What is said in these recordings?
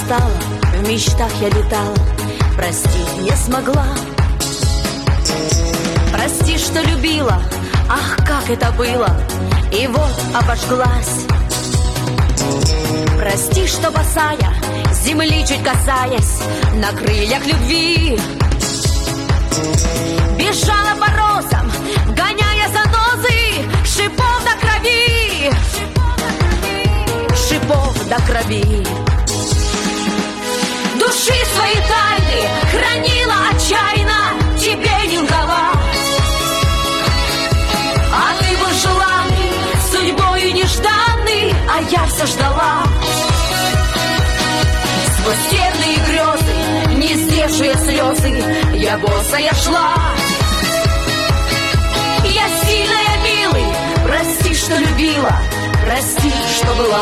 стала, в мечтах я летала, простить не смогла. Прости, что любила, ах, как это было, и вот обожглась. Прости, что босая, земли чуть касаясь, на крыльях любви бежала по розам, гоняя занозы, шипов до крови, шипов до крови. Души свои тайны хранила отчаянно, тебе не лгала. А ты был желанный, судьбою нежданный, а я все ждала. Сквозь терные грезы, не сдевшие слезы, я босая шла. Я сильная, милый, прости, что любила, прости, что была.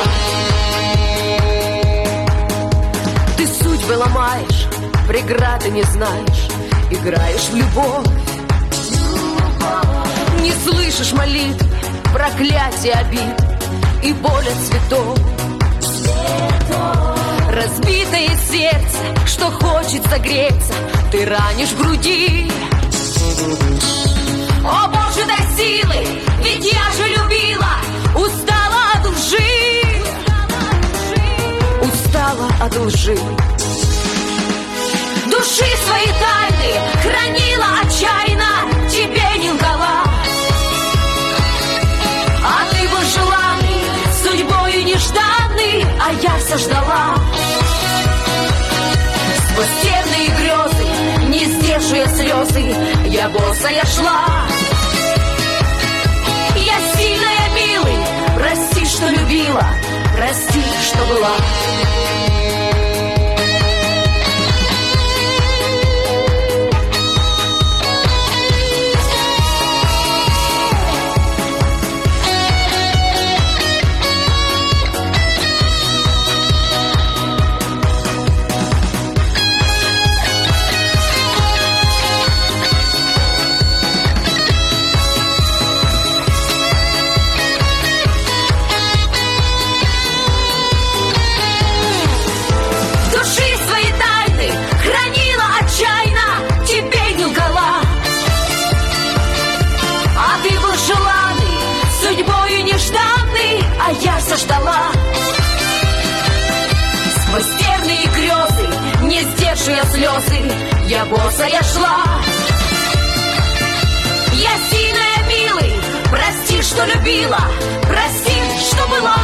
Ты судьбы ломаешь, преграды не знаешь, играешь в любовь. Не слышишь молитв, проклятия обид и боль от цветов. Разбитое сердце, что хочет согреться, ты ранишь в груди. О, Боже, дай силы, ведь я же любила, устала от лжи, устала от лжи. Души свои тайны хранила отчаянно, тебе не лгала. А ты был желанный, судьбою нежданный, а я все ждала. Сквозь терные грезы, не сдевшие слезы, я босая шла. Я сильная, милый, прости, что любила, прости, что была. А я все ждала. Сквозь терные грезы, не сдевшие слезы, я босая шла. Я сильная, милый, прости, что любила, прости, что была.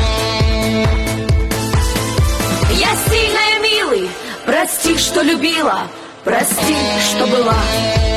Я сильная, милый, прости, что любила, прости, что была.